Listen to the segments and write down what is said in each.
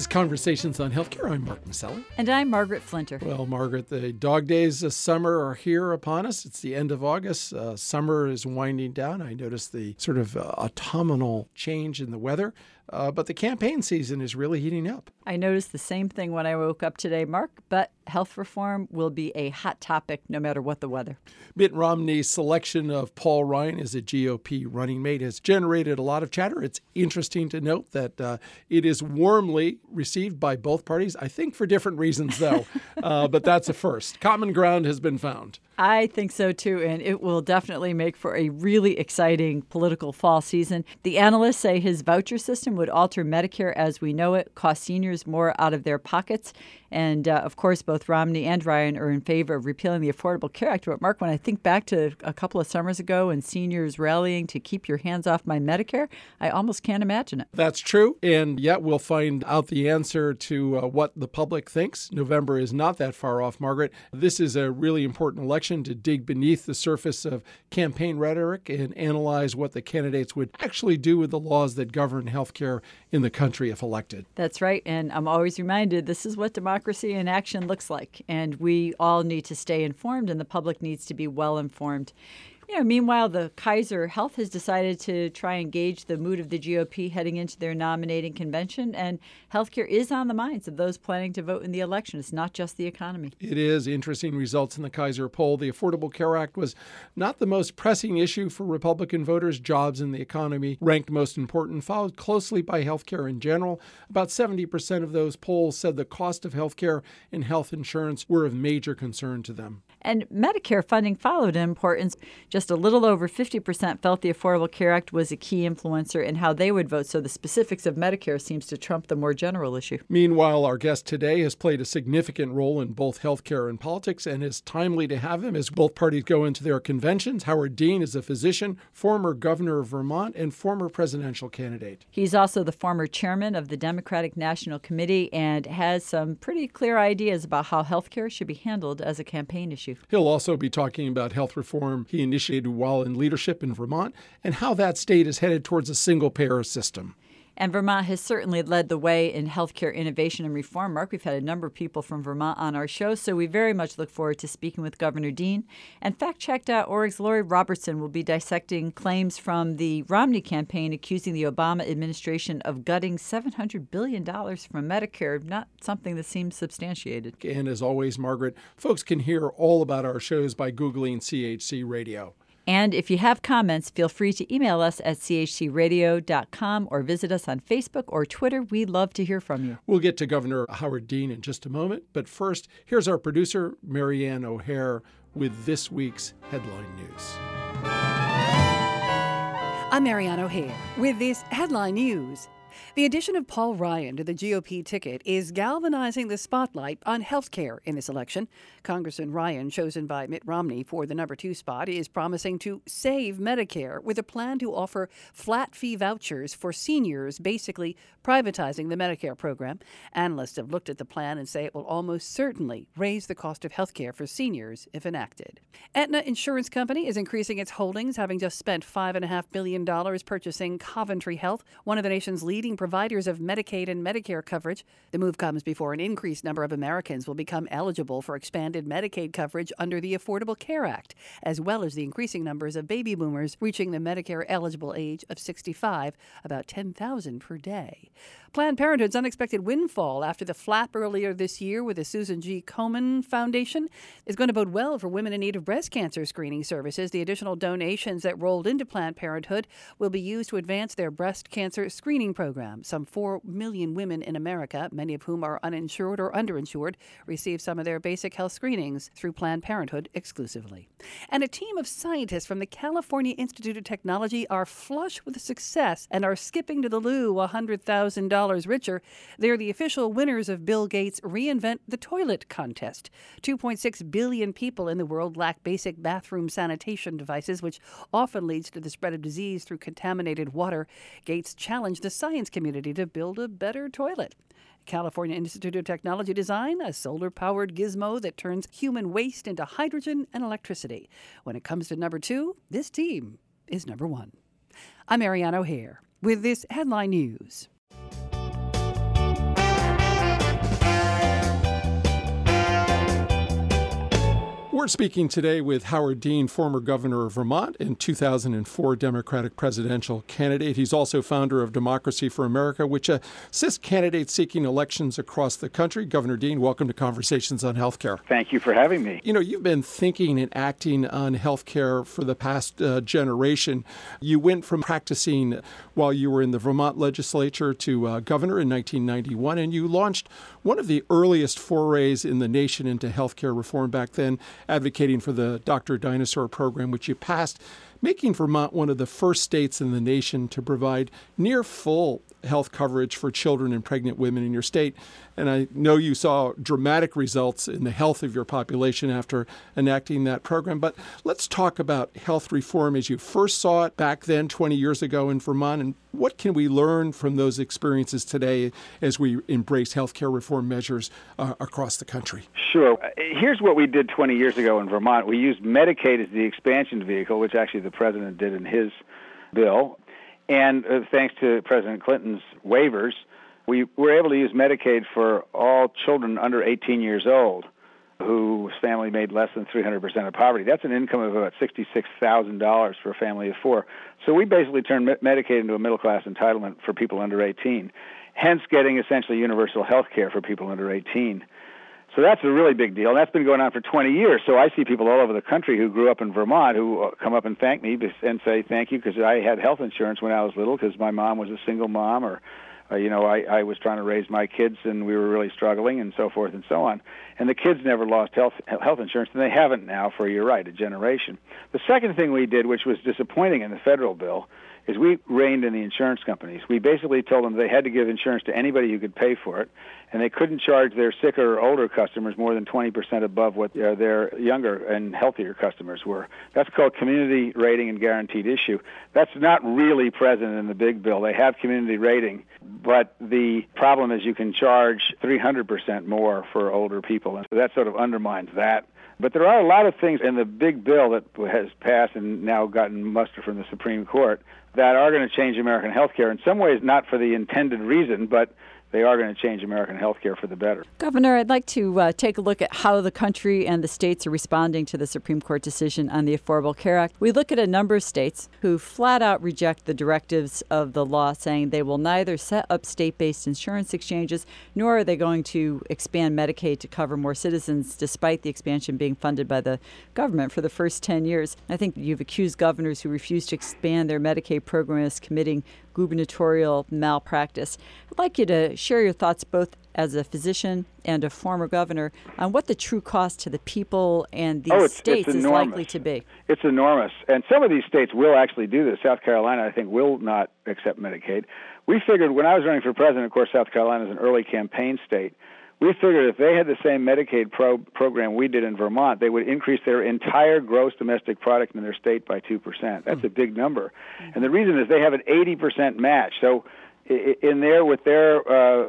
Conversations on Healthcare. I'm Mark Maselli. And I'm Margaret Flinter. Well, Margaret, the dog days of summer are here upon us. It's the end of August. Summer is winding down. I noticed the sort of autumnal change in the weather. But the campaign season is really heating up. I noticed the same thing when I woke up today, Mark, but health reform will be a hot topic no matter what the weather. Mitt Romney's selection of Paul Ryan as a GOP running mate has generated a lot of chatter. It's interesting to note that it is warmly received by both parties, I think for different reasons, though. But that's a first. Common ground has been found. I think so, too, and it will definitely make for a really exciting political fall season. The analysts say his voucher system would alter Medicare as we know it, cost seniors more out of their pockets. And, of course, both Romney and Ryan are in favor of repealing the Affordable Care Act. But, Mark, when I think back to a couple of summers ago and seniors rallying to keep your hands off my Medicare, I almost can't imagine it. That's true. And yet we'll find out the answer to what the public thinks. November is not that far off, Margaret. This is a really important election to dig beneath the surface of campaign rhetoric and analyze what the candidates would actually do with the laws that govern health care in the country if elected. That's right. And I'm always reminded this is what democracy in action looks like. And we all need to stay informed, and the public needs to be well informed. Meanwhile, the Kaiser Health has decided to try and gauge the mood of the GOP heading into their nominating convention, and healthcare is on the minds of those planning to vote in the election. It's not just the economy. It is. Interesting results in the Kaiser poll. The Affordable Care Act was not the most pressing issue for Republican voters. Jobs and the economy ranked most important, followed closely by healthcare in general. About 70% of those polls said the cost of healthcare and health insurance were of major concern to them. And Medicare funding followed in importance. Just a little over 50% felt the Affordable Care Act was a key influencer in how they would vote. So the specifics of Medicare seems to trump the more general issue. Meanwhile, our guest today has played a significant role in both healthcare and politics, and it's timely to have him as both parties go into their conventions. Howard Dean is a physician, former governor of Vermont, and former presidential candidate. He's also the former chairman of the Democratic National Committee and has some pretty clear ideas about how healthcare should be handled as a campaign issue. He'll also be talking about health reform he initiated while in leadership in Vermont and how that state is headed towards a single-payer system. And Vermont has certainly led the way in healthcare innovation and reform. Mark, we've had a number of people from Vermont on our show, so we very much look forward to speaking with Governor Dean. And fact-check.org's Lori Robertson will be dissecting claims from the Romney campaign accusing the Obama administration of gutting $700 billion from Medicare, not something that seems substantiated. And as always, Margaret, folks can hear all about our shows by Googling CHC Radio. And if you have comments, feel free to email us at chcradio.com or visit us on Facebook or Twitter. We'd love to hear from you. We'll get to Governor Howard Dean in just a moment. But first, here's our producer, Marianne O'Hare, with this week's headline news. I'm Marianne O'Hare with this headline news. The addition of Paul Ryan to the GOP ticket is galvanizing the spotlight on health care in this election. Congressman Ryan, chosen by Mitt Romney for the number 2 spot, is promising to save Medicare with a plan to offer flat fee vouchers for seniors, basically privatizing the Medicare program. Analysts have looked at the plan and say it will almost certainly raise the cost of health care for seniors if enacted. Aetna Insurance Company is increasing its holdings, having just spent $5.5 billion purchasing Coventry Health, one of the nation's leading providers of Medicaid and Medicare coverage. The move comes before an increased number of Americans will become eligible for expanded Medicaid coverage under the Affordable Care Act, as well as the increasing numbers of baby boomers reaching the Medicare-eligible age of 65, about 10,000 per day. Planned Parenthood's unexpected windfall after the flap earlier this year with the Susan G. Komen Foundation is going to bode well for women in need of breast cancer screening services. The additional donations that rolled into Planned Parenthood will be used to advance their breast cancer screening program. Some 4 million women in America, many of whom are uninsured or underinsured, receive some of their basic health screenings through Planned Parenthood exclusively. And a team of scientists from the California Institute of Technology are flush with success and are skipping to the loo $100,000 richer. They're the official winners of Bill Gates' Reinvent the Toilet contest. 2.6 billion people in the world lack basic bathroom sanitation devices, which often leads to the spread of disease through contaminated water. Gates challenged the science community to build a better toilet. California Institute of Technology designed a solar-powered gizmo that turns human waste into hydrogen and electricity. When it comes to number 2, this team is number 1. I'm Marianne O'Hare with this headline news. We're speaking today with Howard Dean, former governor of Vermont and 2004 Democratic presidential candidate. He's also founder of Democracy for America, which assists candidates seeking elections across the country. Governor Dean, welcome to Conversations on Healthcare. Thank you for having me. You know, you've been thinking and acting on healthcare for the past generation. You went from practicing while you were in the Vermont legislature to governor in 1991, and you launched one of the earliest forays in the nation into healthcare reform back then, advocating for the Dr. Dinosaur program, which you passed, making Vermont one of the first states in the nation to provide near full health coverage for children and pregnant women in your state. And I know you saw dramatic results in the health of your population after enacting that program. But let's talk about health reform as you first saw it back then, 20 years ago in Vermont, and what can we learn from those experiences today as we embrace healthcare reform measures across the country? Sure. Here's what we did 20 years ago in Vermont. We used Medicaid as the expansion vehicle, which actually the president did in his bill. And thanks to President Clinton's waivers, we were able to use Medicaid for all children under 18 years old whose family made less than 300% of poverty. That's an income of about $66,000 for a family of four. So we basically turned Medicaid into a middle-class entitlement for people under 18, hence getting essentially universal health care for people under 18. So that's a really big deal. That's been going on for 20 years. So I see people all over the country who grew up in Vermont who come up and thank me and say thank you because I had health insurance when I was little because my mom was a single mom or, I was trying to raise my kids and we were really struggling and so forth and so on. And the kids never lost health insurance, and they haven't now for, you're right, a generation. The second thing we did, which was disappointing in the federal bill, is we reined in the insurance companies. We basically told them they had to give insurance to anybody who could pay for it, and they couldn't charge their sicker or older customers more than 20% above what their younger and healthier customers were. That's called community rating and guaranteed issue. That's not really present in the big bill. They have community rating, but the problem is you can charge 300% more for older people, and so that sort of undermines that. But there are a lot of things in the big bill that has passed and now gotten muster from the Supreme Court that are going to change American health care. In some ways, not for the intended reason, but they are going to change American health care for the better. Governor, I'd like to take a look at how the country and the states are responding to the Supreme Court decision on the Affordable Care Act. We look at a number of states who flat out reject the directives of the law, saying they will neither set up state-based insurance exchanges, nor are they going to expand Medicaid to cover more citizens, despite the expansion being funded by the government for the first 10 years. I think you've accused governors who refuse to expand their Medicaid program as committing gubernatorial malpractice. I'd like you to share your thoughts both as a physician and a former governor on what the true cost to the people and these states is likely to be. It's enormous. And some of these states will actually do this. South Carolina, I think, will not accept Medicaid. We figured when I was running for president, of course, South Carolina is an early campaign state. We figured if they had the same Medicaid program we did in Vermont, they would increase their entire gross domestic product in their state by 2%. That's a big number. And the reason is they have an 80% match. So in there with their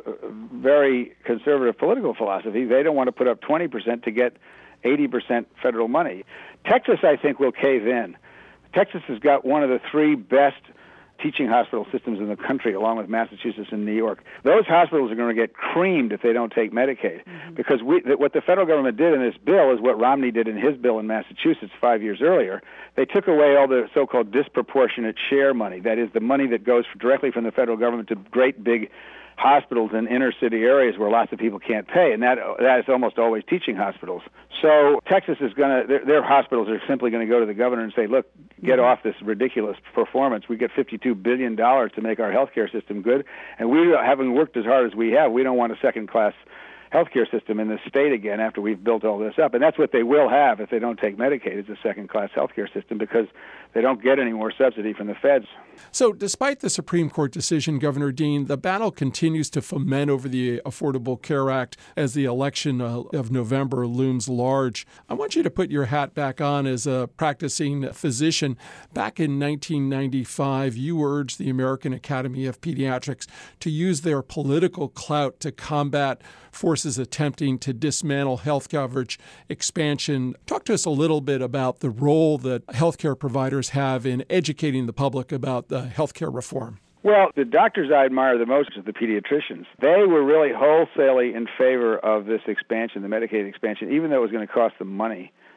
very conservative political philosophy, they don't want to put up 20% to get 80% federal money. Texas, I think, will cave in. Texas has got one of the three best teaching hospital systems in the country, along with Massachusetts and New York. Those hospitals are going to get creamed if they don't take Medicaid, because what the federal government did in this bill is what Romney did in his bill in Massachusetts 5 years earlier. They took away all the so-called disproportionate share money, that is, the money that goes directly from the federal government to great big hospitals in inner city areas where lots of people can't pay, and that is almost always teaching hospitals. So Texas is going to, their hospitals are simply going to go to the governor and say, look, get off this ridiculous performance. We get $52 billion to make our healthcare system good, and we, having worked as hard as we have, we don't want a second-class healthcare system in this state again after we've built all this up. And that's what they will have if they don't take Medicaid, is a second-class healthcare system, because they don't get any more subsidy from the feds. So despite the Supreme Court decision, Governor Dean, the battle continues to foment over the Affordable Care Act as the election of November looms large. I want you to put your hat back on as a practicing physician. Back in 1995, you urged the American Academy of Pediatrics to use their political clout to combat forces attempting to dismantle health coverage expansion. Talk to us a little bit about the role that healthcare providers have in educating the public about the healthcare reform. Well, the doctors I admire the most are the pediatricians. They were really wholesalely in favor of this expansion, the Medicaid expansion, even though it was going to cost them money.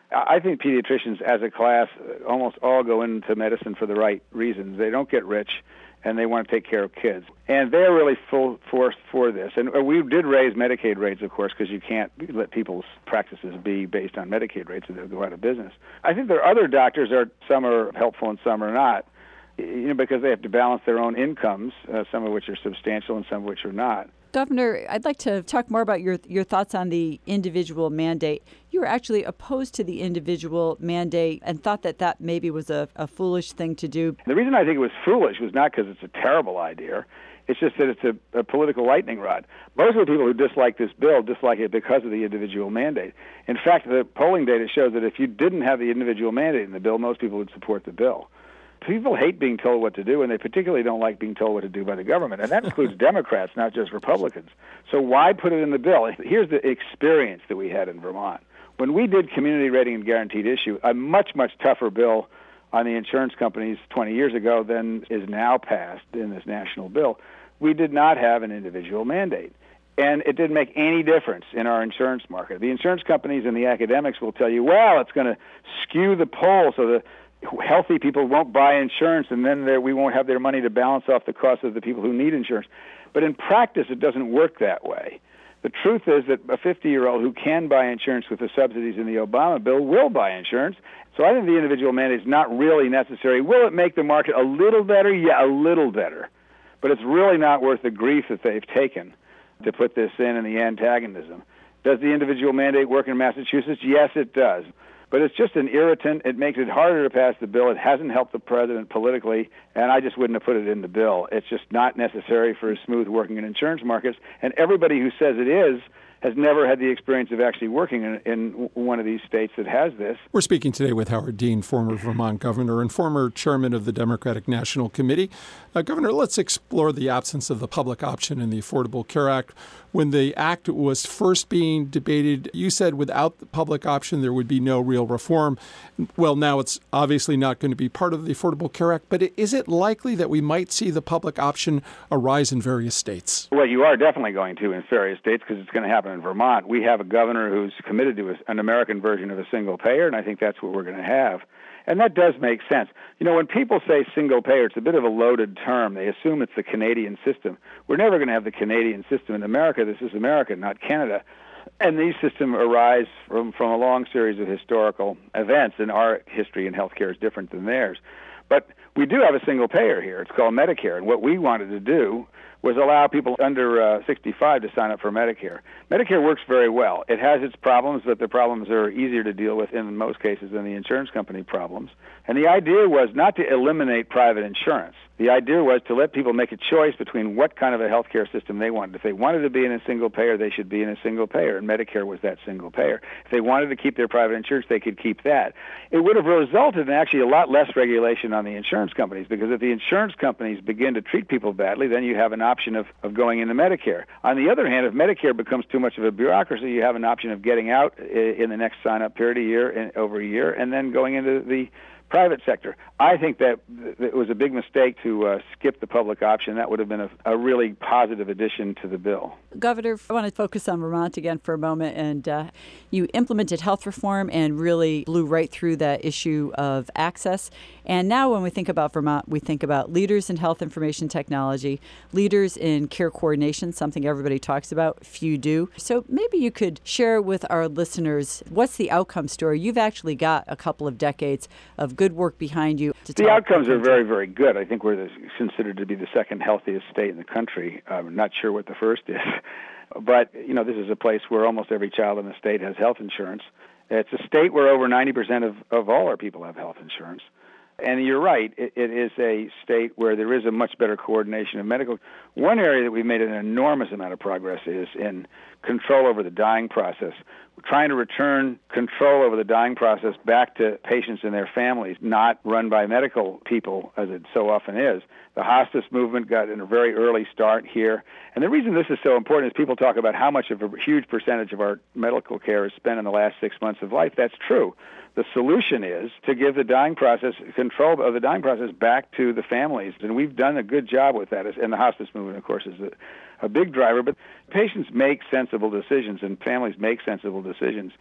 I think pediatricians as a class almost all go into medicine for the right reasons. They don't get rich, and they want to take care of kids. And they're really full force for this. And we did raise Medicaid rates, of course, because you can't let people's practices be based on Medicaid rates or they'll go out of business. I think there are other doctors, some are helpful and some are not, because they have to balance their own incomes, some of which are substantial and some of which are not. Governor, I'd like to talk more about your thoughts on the individual mandate. You were actually opposed to the individual mandate and thought that maybe was a foolish thing to do. The reason I think it was foolish was not because it's a terrible idea. It's just that it's a political lightning rod. Most of the people who dislike this bill dislike it because of the individual mandate. In fact, the polling data shows that if you didn't have the individual mandate in the bill, most people would support the bill. People hate being told what to do, and they particularly don't like being told what to do by the government, and that includes Democrats, not just Republicans. So why put it in the bill? Here's the experience that we had in Vermont. When we did community rating and guaranteed issue, a much, much tougher bill on the insurance companies 20 years ago than is now passed in this national bill, we did not have an individual mandate. And it didn't make any difference in our insurance market. The insurance companies and the academics will tell you, well, it's going to skew the poll so the healthy people won't buy insurance, and then we won't have their money to balance off the cost of the people who need insurance. But in practice, it doesn't work that way. The truth is that a 50-year-old who can buy insurance with the subsidies in the Obama bill will buy insurance. So I think the individual mandate is not really necessary. Will it make the market a little better? Yeah, a little better. But it's really not worth the grief that they've taken to put this in and the antagonism. Does the individual mandate work in Massachusetts? Yes, it does. But it's just an irritant. It makes it harder to pass the bill. It hasn't helped the president politically, and I just wouldn't have put it in the bill. It's just not necessary for a smooth working in insurance markets. And everybody who says it is has never had the experience of actually working in one of these states that has this. We're speaking today with Howard Dean, former Vermont governor and former chairman of the Democratic National Committee. Governor, let's explore the absence of the public option in the Affordable Care Act. When the act was first being debated, you said without the public option there would be no real reform. Well, now it's obviously not going to be part of the Affordable Care Act, but is it likely that we might see the public option arise in various states? Well, you are definitely going to in various states because it's going to happen in Vermont. We have a governor who's committed to an American version of a single payer, and I think that's what we're going to have. And that does make sense. When people say single payer, it's a bit of a loaded term. They assume it's the Canadian system. We're never going to have the Canadian system in America. This is America, not Canada. And these systems arise from a long series of historical events, and our history in healthcare is different than theirs. But we do have a single payer here. It's called Medicare, and what we wanted to do was allow people under 65 to sign up for Medicare. Medicare works very well. It has its problems, but the problems are easier to deal with in most cases than the insurance company problems. And the idea was not to eliminate private insurance. The idea was to let people make a choice between what kind of a healthcare system they wanted. If they wanted to be in a single payer, they should be in a single payer, and Medicare was that single payer. If they wanted to keep their private insurance, they could keep that. It would have resulted in actually a lot less regulation on the insurance companies, because if the insurance companies begin to treat people badly, then you have an option of going into Medicare. On the other hand, if Medicare becomes too much of a bureaucracy, you have an option of getting out in the next sign-up period, over a year, and then going into the private sector. I think that it was a big mistake to skip the public option. That would have been a really positive addition to the bill. Governor, I want to focus on Vermont again for a moment. And you implemented health reform and really blew right through that issue of access. And now when we think about Vermont, we think about leaders in health information technology, leaders in care coordination, something everybody talks about, few do. So maybe you could share with our listeners, what's the outcome story? You've actually got a couple of decades of good work behind you. The outcomes are very, very good. I think we're considered to be the second healthiest state in the country. I'm not sure what the first is. But, this is a place where almost every child in the state has health insurance. It's a state where over 90% of all our people have health insurance. And you're right, it is a state where there is a much better coordination of medical. One area that we've made an enormous amount of progress is in control over the dying process. We're trying to return control over the dying process back to patients and their families, not run by medical people, as it so often is. The hospice movement got in a very early start here. And the reason this is so important is people talk about how much of a huge percentage of our medical care is spent in the last 6 months of life. That's true. The solution is to give the dying process, control of the dying process, back to the families. And we've done a good job with that. And the hospice movement, of course, is a big driver. But patients make sensible decisions and families make sensible decisions.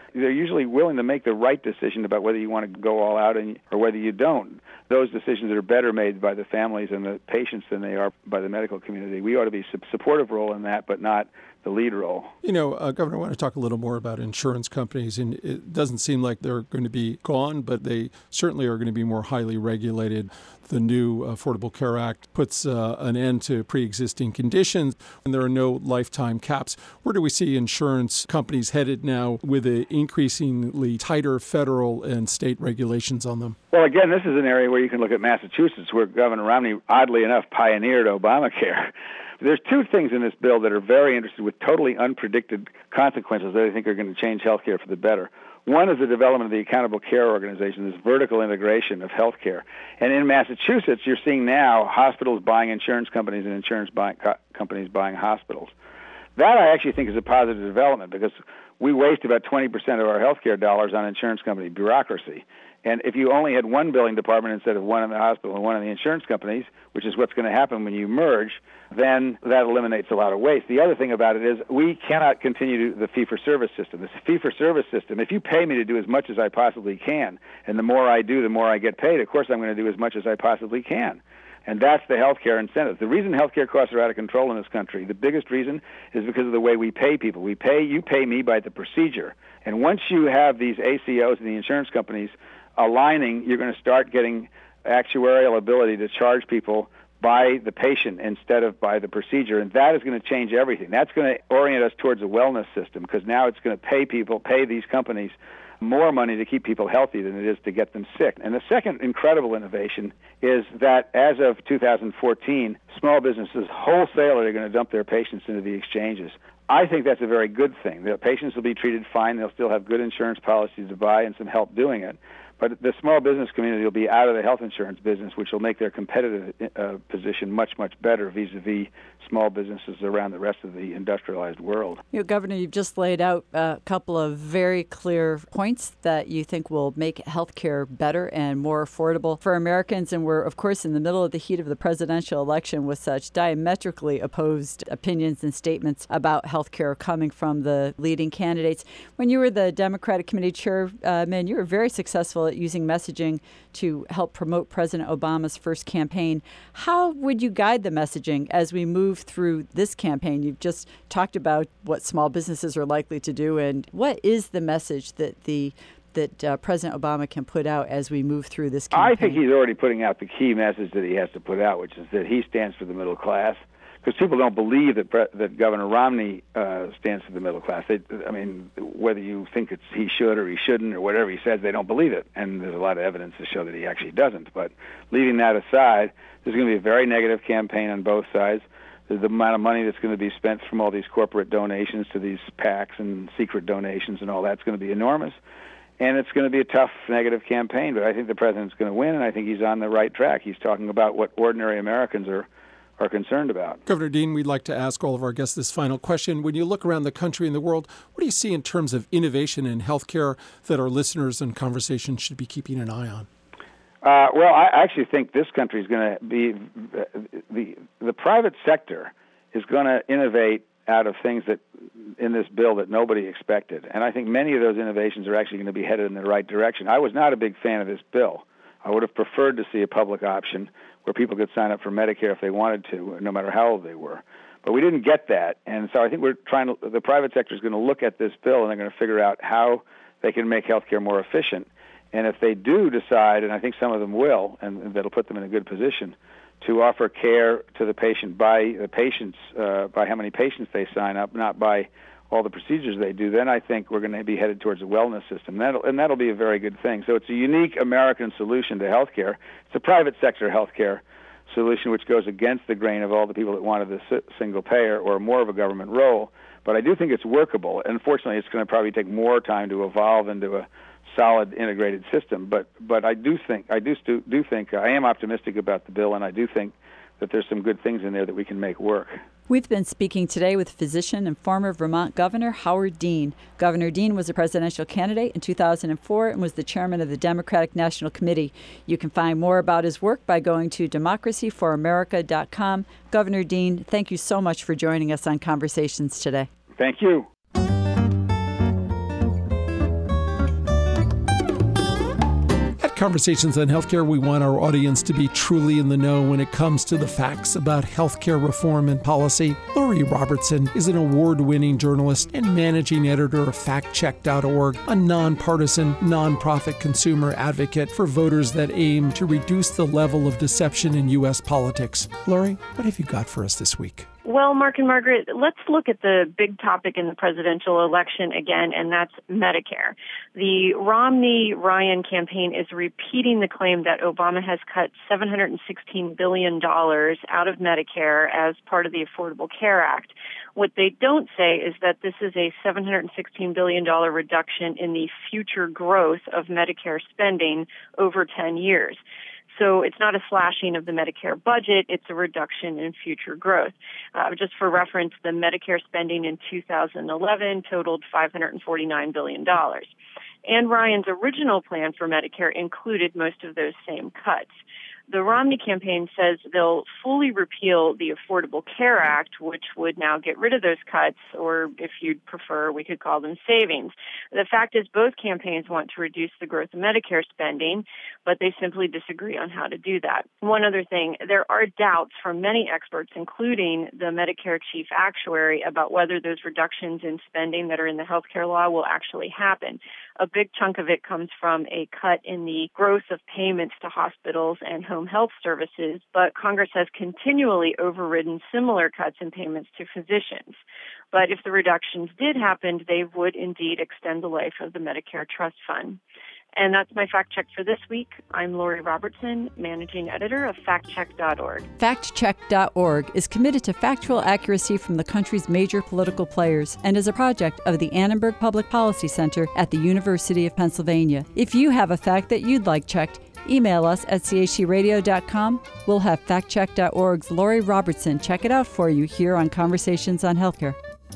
they're usually willing to make the right decision about whether you want to go all out or whether you don't. Those decisions are better made by the families and the patients than they are by the medical community. We ought to be a supportive role in that, but not the lead role. Governor, I want to talk a little more about insurance companies. And it doesn't seem like they're going to be gone, but they certainly are going to be more highly regulated. The new Affordable Care Act puts an end to pre-existing conditions, and there are no lifetime caps. Where do we see insurance companies headed now with increasingly tighter federal and state regulations on them? Well, again, this is an area where you can look at Massachusetts, where Governor Romney, oddly enough, pioneered Obamacare. There's two things in this bill that are very interesting with totally unpredicted consequences that I think are going to change health care for the better. One is the development of the Accountable Care Organization, this vertical integration of health care. And in Massachusetts, you're seeing now hospitals buying insurance companies and insurance companies buying hospitals. That I actually think is a positive development because we waste about 20% of our health care dollars on insurance company bureaucracy. And if you only had one billing department instead of one in the hospital and one in the insurance companies, which is what's going to happen when you merge, then that eliminates a lot of waste. The other thing about it is we cannot continue the fee-for-service system. This fee-for-service system, if you pay me to do as much as I possibly can, and the more I do, the more I get paid, of course I'm going to do as much as I possibly can. And that's the healthcare incentive. The reason healthcare costs are out of control in this country, the biggest reason is because of the way we pay people. You pay me by the procedure. And once you have these ACOs and the insurance companies aligning, you're going to start getting actuarial ability to charge people by the patient instead of by the procedure, and that is going to change everything. That's going to orient us towards a wellness system because now it's going to pay these companies more money to keep people healthy than it is to get them sick. And the second incredible innovation is that as of 2014, small businesses wholesale are going to dump their patients into the exchanges. I think that's a very good thing. The patients will be treated fine. They'll still have good insurance policies to buy and some help doing it. But the small business community will be out of the health insurance business, which will make their competitive position much, much better vis-a-vis small businesses around the rest of the industrialized world. Governor, you've just laid out a couple of very clear points that you think will make health care better and more affordable for Americans. And we're, of course, in the middle of the heat of the presidential election with such diametrically opposed opinions and statements about health care coming from the leading candidates. When you were the Democratic Committee chairman, you were very successful at using messaging to help promote President Obama's first campaign. How would you guide the messaging as we move through this campaign? You've just talked about what small businesses are likely to do, and what is the message that President Obama can put out as we move through this campaign? I think he's already putting out the key message that he has to put out, which is that he stands for the middle class. Because people don't believe that Governor Romney stands for the middle class. Whether you think he should or he shouldn't or whatever he says, they don't believe it. And there's a lot of evidence to show that he actually doesn't. But leaving that aside, there's going to be a very negative campaign on both sides. There's the amount of money that's going to be spent from all these corporate donations to these PACs and secret donations and all that's going to be enormous. And it's going to be a tough negative campaign. But I think the president's going to win, and I think he's on the right track. He's talking about what ordinary Americans are concerned about. Governor Dean, we'd like to ask all of our guests this final question. When you look around the country and the world, what do you see in terms of innovation in healthcare that our listeners and conversation should be keeping an eye on? Well, I actually think this country is going to be the private sector is going to innovate out of things that in this bill that nobody expected. And I think many of those innovations are actually going to be headed in the right direction. I was not a big fan of this bill. I would have preferred to see a public option where people could sign up for Medicare if they wanted to, no matter how old they were. But we didn't get that. And so I think the private sector is going to look at this bill and they're going to figure out how they can make healthcare more efficient. And if they do decide, and I think some of them will, and that'll put them in a good position, to offer care to the patient by how many patients they sign up, not by all the procedures they do, then I think we're going to be headed towards a wellness system. That'll be a very good thing. So it's a unique American solution to healthcare. It's a private sector healthcare solution which goes against the grain of all the people that wanted the single payer or more of a government role. But I do think it's workable. Unfortunately, it's going to probably take more time to evolve into a solid integrated system. But I am optimistic about the bill, and I do think that there's some good things in there that we can make work. We've been speaking today with physician and former Vermont Governor Howard Dean. Governor Dean was a presidential candidate in 2004 and was the chairman of the Democratic National Committee. You can find more about his work by going to democracyforamerica.com. Governor Dean, thank you so much for joining us on Conversations today. Thank you. Conversations on Healthcare, we want our audience to be truly in the know when it comes to the facts about healthcare reform and policy. Lori Robertson is an award-winning journalist and managing editor of FactCheck.org, a nonpartisan, nonprofit consumer advocate for voters that aim to reduce the level of deception in U.S. politics. Lori, what have you got for us this week? Well, Mark and Margaret, let's look at the big topic in the presidential election again, and that's Medicare. The Romney-Ryan campaign is repeating the claim that Obama has cut $716 billion out of Medicare as part of the Affordable Care Act. What they don't say is that this is a $716 billion reduction in the future growth of Medicare spending over 10 years. So it's not a slashing of the Medicare budget, it's a reduction in future growth. Just for reference, the Medicare spending in 2011 totaled $549 billion. And Ryan's original plan for Medicare included most of those same cuts. The Romney campaign says they'll fully repeal the Affordable Care Act, which would now get rid of those cuts, or if you'd prefer, we could call them savings. The fact is both campaigns want to reduce the growth of Medicare spending, but they simply disagree on how to do that. One other thing, there are doubts from many experts, including the Medicare chief actuary, about whether those reductions in spending that are in the healthcare law will actually happen. A big chunk of it comes from a cut in the growth of payments to hospitals and home health services, but Congress has continually overridden similar cuts in payments to physicians. But if the reductions did happen, they would indeed extend the life of the Medicare Trust Fund. And that's my fact check for this week. I'm Lori Robertson, managing editor of FactCheck.org. FactCheck.org is committed to factual accuracy from the country's major political players and is a project of the Annenberg Public Policy Center at the University of Pennsylvania. If you have a fact that you'd like checked, email us at chcradio.com. We'll have FactCheck.org's Lori Robertson check it out for you here on Conversations on Healthcare.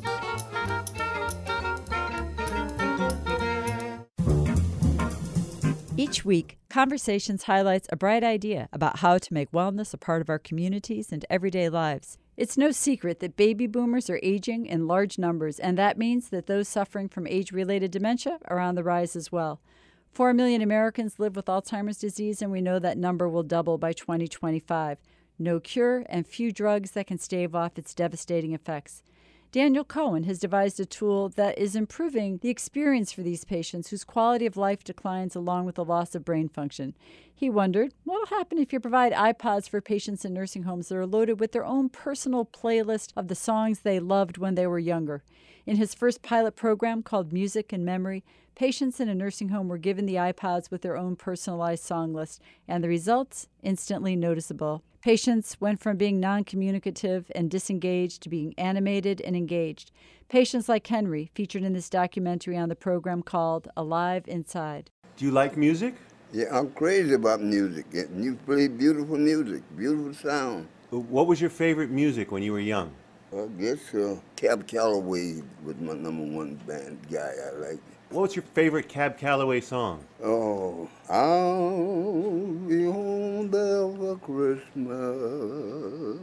Each week, Conversations highlights a bright idea about how to make wellness a part of our communities and everyday lives. It's no secret that baby boomers are aging in large numbers, and that means that those suffering from age-related dementia are on the rise as well. 4 million Americans live with Alzheimer's disease, and we know that number will double by 2025. No cure and few drugs that can stave off its devastating effects. Daniel Cohen has devised a tool that is improving the experience for these patients whose quality of life declines along with the loss of brain function. He wondered, what will happen if you provide iPods for patients in nursing homes that are loaded with their own personal playlist of the songs they loved when they were younger? In his first pilot program called Music and Memory, patients in a nursing home were given the iPods with their own personalized song list, and the results instantly noticeable. Patients went from being non-communicative and disengaged to being animated and engaged. Patients like Henry, featured in this documentary on the program called Alive Inside. Do you like music? Yeah, I'm crazy about music. You play beautiful music, beautiful sound. What was your favorite music when you were young? I guess Cab Calloway was my number one band guy I liked. What's your favorite Cab Calloway song? Oh, I'll be home there for Christmas.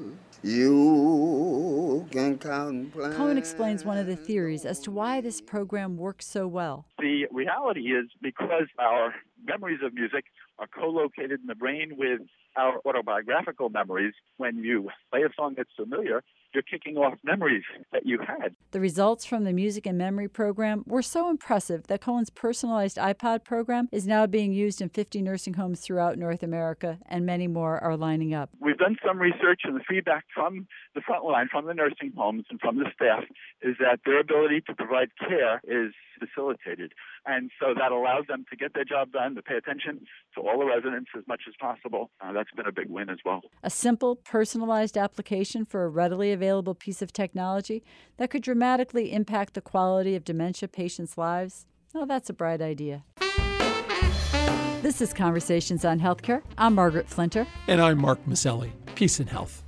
You can count and plan. Cohen explains one of the theories as to why this program works so well. The reality is because our memories of music are co-located in the brain with our autobiographical memories. When you play a song that's familiar, you're kicking off memories that you had. The results from the Music and Memory program were so impressive that Cohen's personalized iPod program is now being used in 50 nursing homes throughout North America, and many more are lining up. We've done some research, and the feedback from the front line, from the nursing homes and from the staff, is that their ability to provide care is facilitated. And so that allows them to get their job done, to pay attention to all the residents as much as possible. That's been a big win as well. A simple, personalized application for a readily available piece of technology that could dramatically impact the quality of dementia patients' lives. Oh, that's a bright idea. This is Conversations on Healthcare. I'm Margaret Flinter. And I'm Mark Maselli. Peace and health.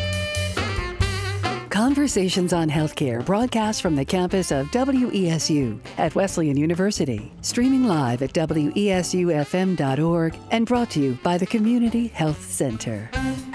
Conversations on Healthcare broadcast from the campus of WESU at Wesleyan University. Streaming live at WESUFM.org and brought to you by the Community Health Center.